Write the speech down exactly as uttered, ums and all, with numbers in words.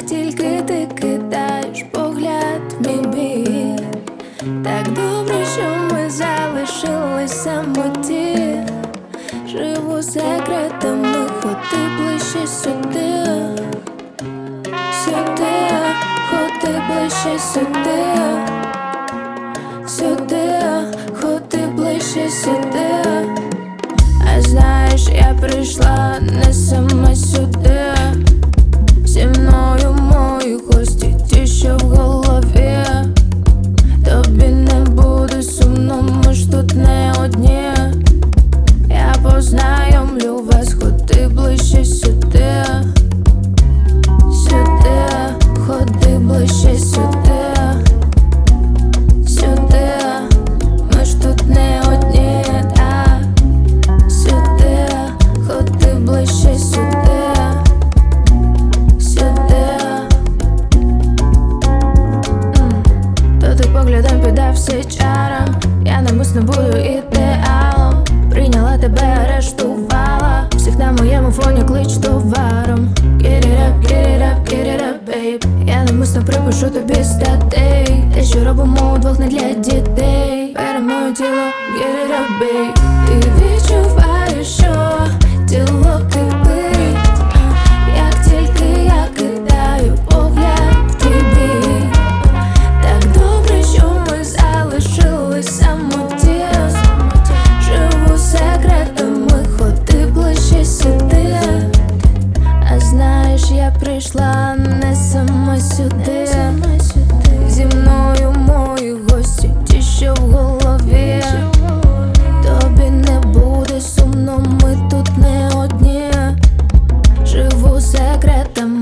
тільки ти кидаєш погляд в мій бік. Так добре, що ми залишились самоті. Живу секретами, ходи ближче сюди. Сюди, ходи ближче сюди. Сюди, ходи ближче сюди. А знаєш, я прийшла не сама сюди. Зі мною мої гості, ті, що в голові. Тобі не буде сумно, ми ж тут не одні. Я познайомлю вас, ходи ближче сюди. Сюди, ходи ближче сюди. Сюди, ми ж тут не одні, да. Сюди, ходи ближче сюди. Сюди. М. Дотик поглядом піддався чарам. Я намисно буду ідеалом. Прийняла тебе, арештувала. Всіх на моєму фоні клич товаром. Get it up, get it up, get it up, babe. Я намисно припишу тобі статей. Те, що робимо удвох, не для дітей. Бери моє тіло, get it up, babe. Ти відчуваєш, що тіло кипить, як тільки я кидаю погляд в твій бік. Так добре, що ми залишились самоті. Живу секретами, ходи ближче сюди. А знаєш, я прийшла не сама сюди. Зі мною мої гості, ті, що в голові. Тобі не буде сумно, ми тут не одні. Живу секретами.